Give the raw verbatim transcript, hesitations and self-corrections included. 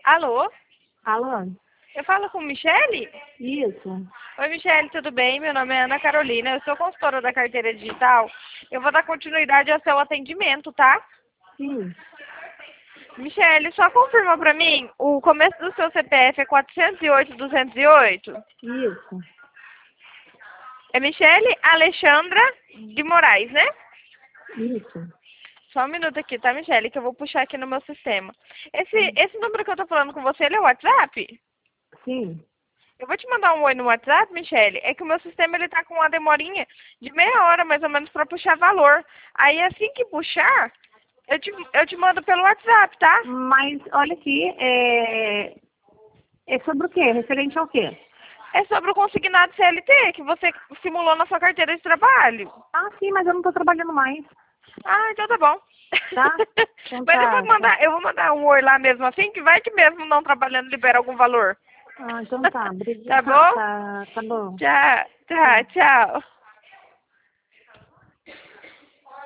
Alô? Alô? Eu falo com Michele? Isso. Oi, Michele, tudo bem? Meu nome é Ana Carolina, eu sou consultora da carteira digital. Eu vou dar continuidade ao seu atendimento, tá? Sim. Michele, só confirma pra mim, o começo do seu C P F é quatrocentos e oito, duzentos e oito? Isso. É Michele Alexandra de Moraes, né? Isso. Só um minuto aqui, tá, Michele, que eu vou puxar aqui no meu sistema. Esse, esse número que eu tô falando com você, ele é o WhatsApp? Sim. Eu vou te mandar um oi no WhatsApp, Michele. É que o meu sistema ele tá com uma demorinha de meia hora, mais ou menos, para puxar valor. Aí assim que puxar, eu te, eu te mando pelo WhatsApp, tá? Mas, olha aqui, é... é sobre o quê? Referente ao quê? É sobre o consignado C L T que você simulou na sua carteira de trabalho. Ah, sim, mas eu não estou trabalhando mais. Ah, então tá bom. Tá? Então Mas eu vou tá, tá. mandar, eu vou mandar um oi lá mesmo assim, que vai que mesmo não trabalhando libera algum valor. Ah, então tá. Obrigada. Tá bom? Tá, tá bom. Tchau, tchau, Tá. tchau.